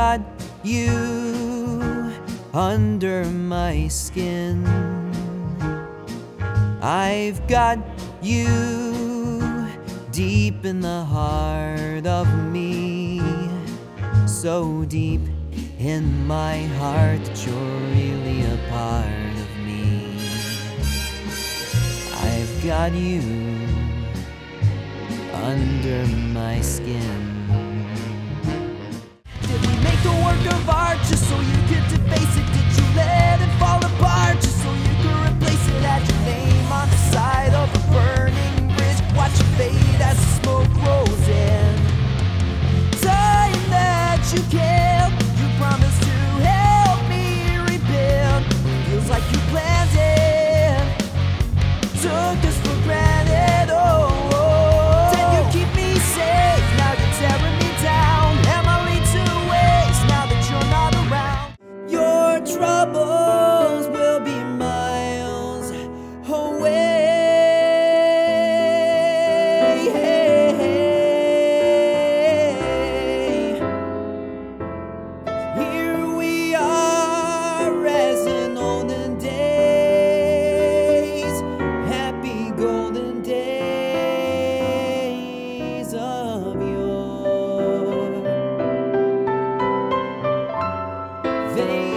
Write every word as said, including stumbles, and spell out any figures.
got you under my skin. I've got you deep in the heart of me, so deep in my heart that you're really a part of me. I've got you under my skin. Did we make the work of art just so you could deface it? Did you let it fall apart just so you could replace it? Had your name on the side of a burning bridge, watch it fade as the smoke rolls in. Time that you killed, you promised to help me rebuild. Feels like you planned it, took us for granted. Oh, oh. Did you keep me safe? Now you're tearing me down. Am I lead to waste now that you're not around? Your troubles will be miles away. Here we are as in olden days, happy golden days of yore. They